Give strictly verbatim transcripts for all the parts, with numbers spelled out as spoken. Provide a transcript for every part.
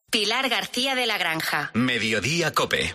Pilar García de la Granja. Mediodía COPE.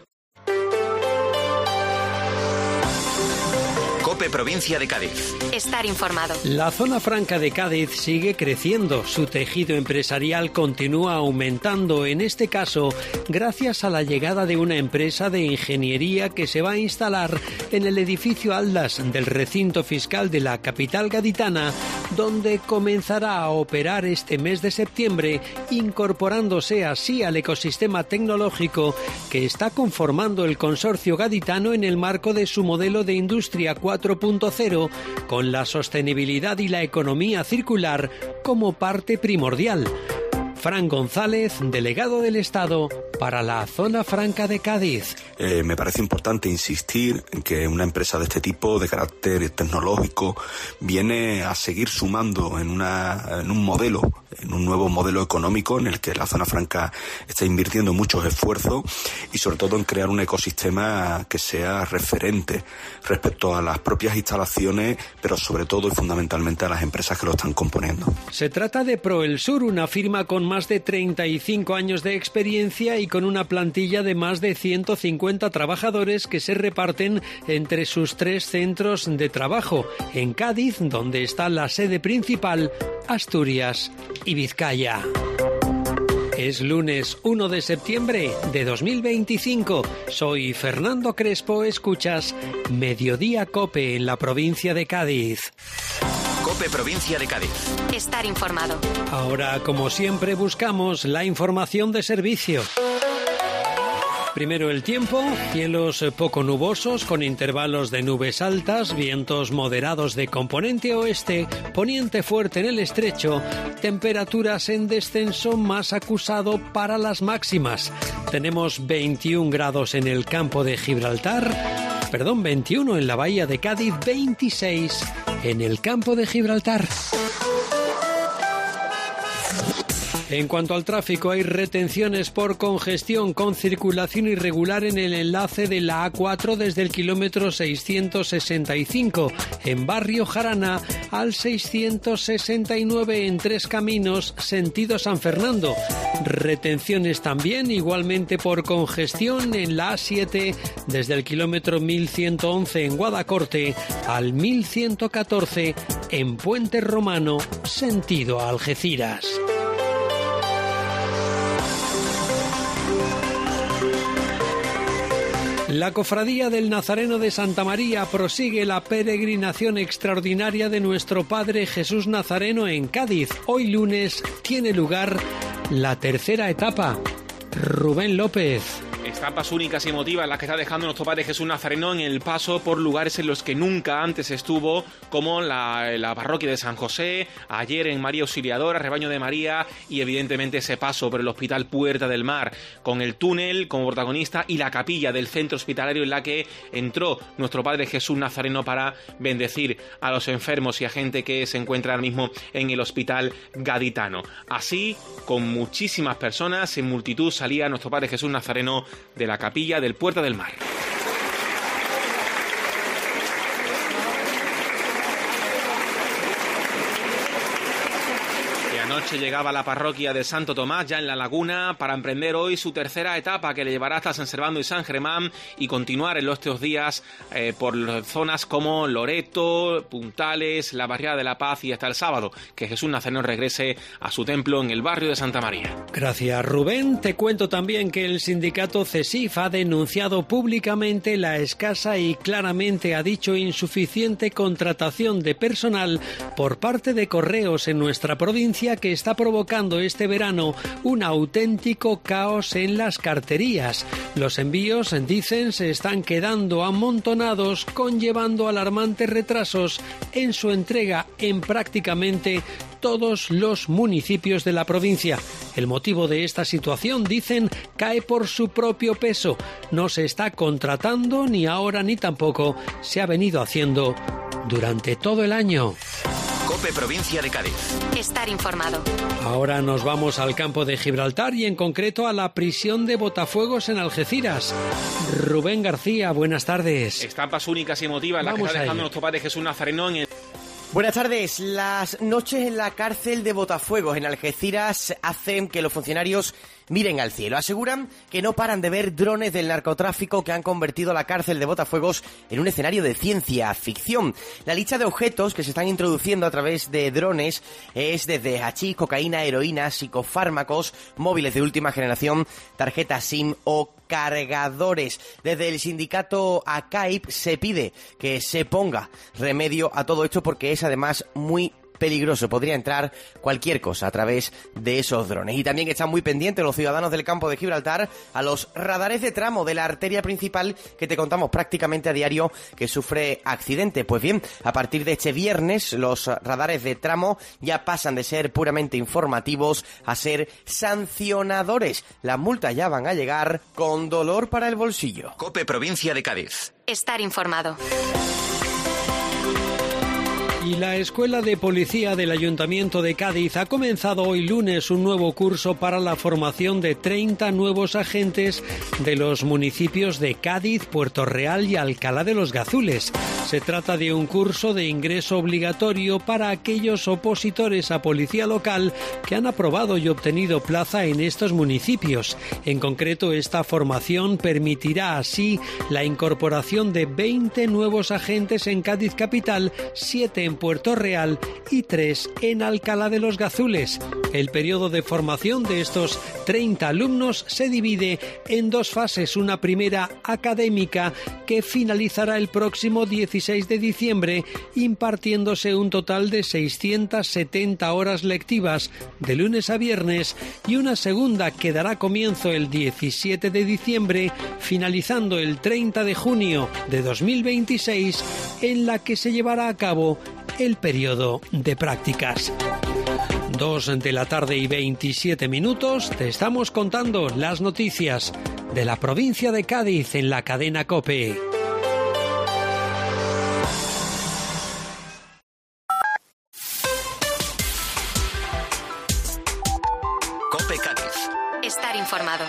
COPE Provincia de Cádiz. Estar informado. La zona franca de Cádiz sigue creciendo. Su tejido empresarial continúa aumentando, en este caso, gracias a la llegada de una empresa de ingeniería que se va a instalar en el edificio Aldas del recinto fiscal de la capital gaditana, donde comenzará a operar este mes de septiembre, incorporándose así al ecosistema tecnológico que está conformando el consorcio gaditano en el marco de su modelo de industria cuatro punto cero, con la sostenibilidad y la economía circular como parte primordial. Fran González, delegado del Estado para la zona franca de Cádiz. Eh, me parece importante insistir en que una empresa de este tipo, de carácter tecnológico, viene a seguir sumando en, una, en un modelo, en un nuevo modelo económico en el que la zona franca está invirtiendo muchos esfuerzos y sobre todo en crear un ecosistema que sea referente respecto a las propias instalaciones, pero sobre todo y fundamentalmente a las empresas que lo están componiendo. Se trata de Proelsur, una firma con más de treinta y cinco años de experiencia y con una plantilla de más de ciento cincuenta trabajadores que se reparten entre sus tres centros de trabajo, en Cádiz, donde está la sede principal, Asturias y Vizcaya. Es lunes uno de septiembre de dos mil veinticinco. Soy Fernando Crespo, escuchas Mediodía COPE en la provincia de Cádiz. COPE Provincia de Cádiz. Estar informado. Ahora, como siempre, buscamos la información de servicio. Primero el tiempo, cielos poco nubosos con intervalos de nubes altas, vientos moderados de componente oeste, poniente fuerte en el estrecho, temperaturas en descenso más acusado para las máximas. Tenemos veintiún grados en el campo de Gibraltar, perdón, veintiuno en la bahía de Cádiz, veintiséis en el campo de Gibraltar. En cuanto al tráfico, hay retenciones por congestión con circulación irregular en el enlace de la A cuatro desde el kilómetro seiscientos sesenta y cinco en Barrio Jarana al seiscientos sesenta y nueve en Tres Caminos, sentido San Fernando. Retenciones también igualmente por congestión en la A siete desde el kilómetro mil ciento once en Guadacorte al mil ciento catorce en Puente Romano, sentido Algeciras. La Cofradía del Nazareno de Santa María prosigue la peregrinación extraordinaria de nuestro Padre Jesús Nazareno en Cádiz. Hoy lunes tiene lugar la tercera etapa. Rubén López. Estampas únicas y emotivas las que está dejando nuestro Padre Jesús Nazareno en el paso por lugares en los que nunca antes estuvo, como la, la parroquia de San José, ayer en María Auxiliadora, Rebaño de María, y evidentemente ese paso por el Hospital Puerta del Mar, con el túnel como protagonista y la capilla del centro hospitalario en la que entró nuestro Padre Jesús Nazareno para bendecir a los enfermos y a gente que se encuentra ahora mismo en el hospital gaditano. Así, con muchísimas personas, en multitud salía nuestro Padre Jesús Nazareno de la capilla del Puerta del Mar. Anoche llegaba a la parroquia de Santo Tomás, ya en La Laguna, para emprender hoy su tercera etapa que le llevará hasta San Servando y San Germán y continuar en los estos días eh, por zonas como Loreto, Puntales, la Barriada de la Paz y hasta el sábado, que Jesús Nazareno regrese a su templo en el barrio de Santa María. Gracias, Rubén. Te cuento también que el sindicato CESIF ha denunciado públicamente la escasa y claramente ha dicho insuficiente contratación de personal por parte de Correos en nuestra provincia, que está provocando este verano un auténtico caos en las carterías. Los envíos, dicen, se están quedando amontonados, conllevando alarmantes retrasos en su entrega en prácticamente todos los municipios de la provincia. El motivo de esta situación, dicen, cae por su propio peso. No se está contratando ni ahora ni tampoco se ha venido haciendo durante todo el año. COPE Provincia de Cádiz. Estar informado. Ahora nos vamos al campo de Gibraltar y en concreto a la prisión de Botafuegos en Algeciras. Rubén García, buenas tardes. Estampas únicas y emotivas las que está dejando nuestro Padre Jesús Nazareno en el... Buenas tardes. Las noches en la cárcel de Botafuegos en Algeciras hacen que los funcionarios miren al cielo. Aseguran que no paran de ver drones del narcotráfico que han convertido la cárcel de Botafuegos en un escenario de ciencia ficción. La lista de objetos que se están introduciendo a través de drones es desde hachís, cocaína, heroína, psicofármacos, móviles de última generación, tarjetas SIM o cargadores. Desde el sindicato A C A I P se pide que se ponga remedio a todo esto porque es además muy peligroso. Podría entrar cualquier cosa a través de esos drones. Y también están muy pendientes los ciudadanos del campo de Gibraltar a los radares de tramo de la arteria principal que te contamos prácticamente a diario que sufre accidente. Pues bien, a partir de este viernes los radares de tramo ya pasan de ser puramente informativos a ser sancionadores. Las multas ya van a llegar con dolor para el bolsillo. COPE Provincia de Cádiz. Estar informado. Y la Escuela de Policía del Ayuntamiento de Cádiz ha comenzado hoy lunes un nuevo curso para la formación de treinta nuevos agentes de los municipios de Cádiz, Puerto Real y Alcalá de los Gazules. Se trata de un curso de ingreso obligatorio para aquellos opositores a policía local que han aprobado y obtenido plaza en estos municipios. En concreto, esta formación permitirá así la incorporación de veinte nuevos agentes en Cádiz capital, siete en Puerto Real y tres en Alcalá de los Gazules. El periodo de formación de estos treinta alumnos se divide en dos fases. Una primera académica que finalizará el próximo dieciséis de diciembre, impartiéndose un total de seiscientas setenta horas lectivas de lunes a viernes, y una segunda que dará comienzo el diecisiete de diciembre, finalizando el treinta de junio de dos mil veintiséis, en la que se llevará a cabo el periodo de prácticas. Dos de la tarde y veintisiete minutos, te estamos contando las noticias de la provincia de Cádiz en la cadena COPE. COPE Cádiz. Estar informado.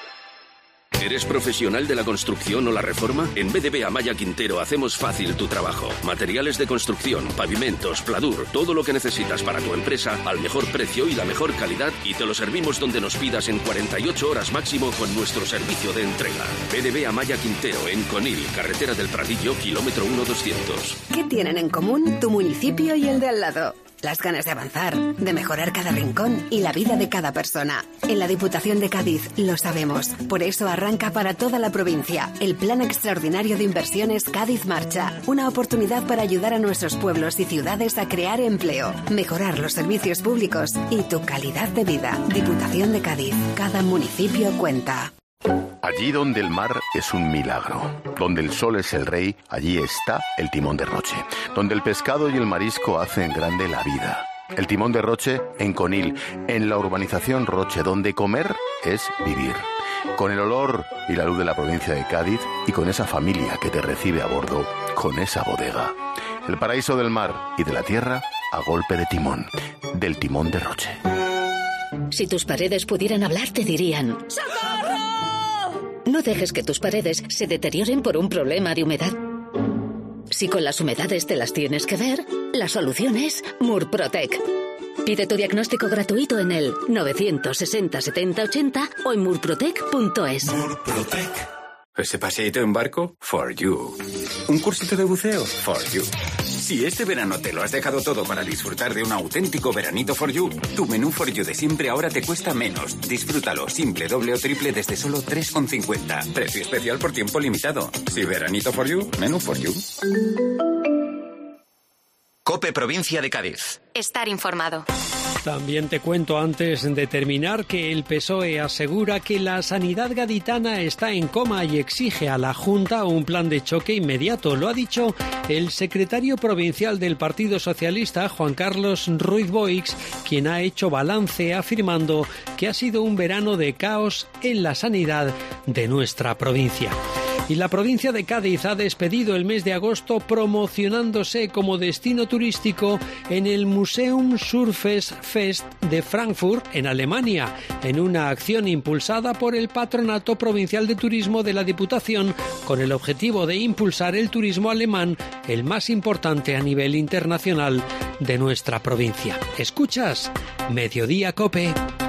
¿Eres profesional de la construcción o la reforma? En B D B Amaya Quintero hacemos fácil tu trabajo. Materiales de construcción, pavimentos, pladur, todo lo que necesitas para tu empresa al mejor precio y la mejor calidad, y te lo servimos donde nos pidas en cuarenta y ocho horas máximo con nuestro servicio de entrega. B D B Amaya Quintero en Conil, carretera del Pradillo, kilómetro uno doscientos. ¿Qué tienen en común tu municipio y el de al lado? Las ganas de avanzar, de mejorar cada rincón y la vida de cada persona. En la Diputación de Cádiz lo sabemos. Por eso arranca para toda la provincia el Plan Extraordinario de Inversiones Cádiz Marcha. Una oportunidad para ayudar a nuestros pueblos y ciudades a crear empleo, mejorar los servicios públicos y tu calidad de vida. Diputación de Cádiz. Cada municipio cuenta. Allí donde el mar es un milagro, donde el sol es el rey, allí está el timón de Roche. Donde el pescado y el marisco hacen grande la vida. El timón de Roche en Conil, en la urbanización Roche, donde comer es vivir. Con el olor y la luz de la provincia de Cádiz y con esa familia que te recibe a bordo, con esa bodega. El paraíso del mar y de la tierra a golpe de timón, del timón de Roche. Si tus paredes pudieran hablar, te dirían: ¡socorro! No dejes que tus paredes se deterioren por un problema de humedad. Si con las humedades te las tienes que ver, la solución es Murprotec. Pide tu diagnóstico gratuito en el novecientos sesenta setenta ochenta o en murprotec punto es. Murprotec. ¿Ese paseíto en barco? For you. ¿Un cursito de buceo? For you. Si este verano te lo has dejado todo para disfrutar de un auténtico veranito For You, tu menú For You de siempre ahora te cuesta menos. Disfrútalo simple, doble o triple desde solo tres con cincuenta. Precio especial por tiempo limitado. Si veranito For You, menú For You. COPE Provincia de Cádiz. Estar informado. También te cuento antes de terminar que el P S O E asegura que la sanidad gaditana está en coma y exige a la Junta un plan de choque inmediato. Lo ha dicho el secretario provincial del Partido Socialista, Juan Carlos Ruiz Boix, quien ha hecho balance afirmando que ha sido un verano de caos en la sanidad de nuestra provincia. Y la provincia de Cádiz ha despedido el mes de agosto promocionándose como destino turístico en el Museum Surface Fest de Frankfurt, en Alemania, en una acción impulsada por el Patronato Provincial de Turismo de la Diputación, con el objetivo de impulsar el turismo alemán, el más importante a nivel internacional de nuestra provincia. ¿Escuchas? Mediodía COPE.